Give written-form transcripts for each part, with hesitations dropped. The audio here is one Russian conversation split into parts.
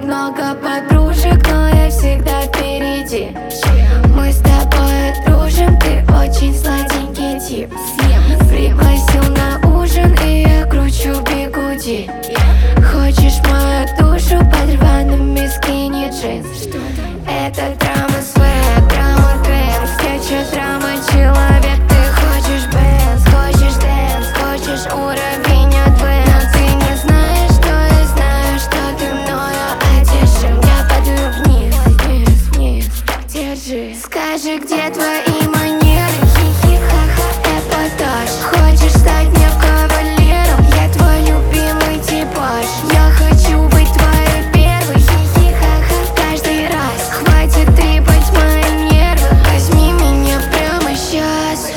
много подружек, но я всегда впереди. Мы с тобой дружим, ты очень сладенький тип. Пригласил на ужин, и я кручу бигуди. Хочешь мою душу под рваными скини джинс? Это драма свэк, драма дэнс, скетча драма человек. Ты хочешь бэнс, хочешь дэнс, хочешь уровень адвэнс. Ты не знаешь, что я знаю, что ты мною одержим. Я падаю вниз, вниз, вниз, держи. Скажи, где твои манеры? Хихи-ха-ха, эпатаж. Хочешь стать мне кавалером? Я твой любимый типаж. Я хочу быть твоей первой. Хихи-ха-ха, каждый раз. Хватит трепать мои нервы. Возьми меня прямо сейчас.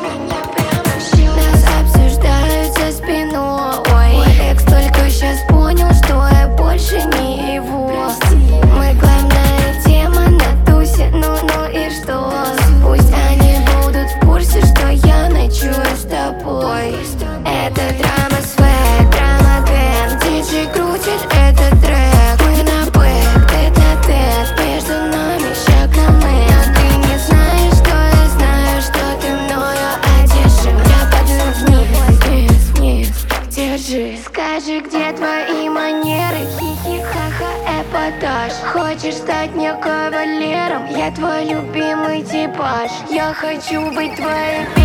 Нас обсуждают за спиной. Мой экс только сейчас понял, что я больше не его. Мы главная тема на тусе, ну и что? Пусть они будут в курсе, что я ночую с тобой. Это драма свэк, драма дэн. Диджей крутит этот трек. Мы на бэк, тет-а-тет. Между нами шаг на мэн. Ты не знаешь, что я знаю, что ты мною одержим. Я падаю вниз, вниз, вниз, держи. Скажи, где твои манеры? Хихи-ха-ха, эпатаж. Хочешь стать мне кавалером? Я твой любимый типаж. Я хочу быть твоей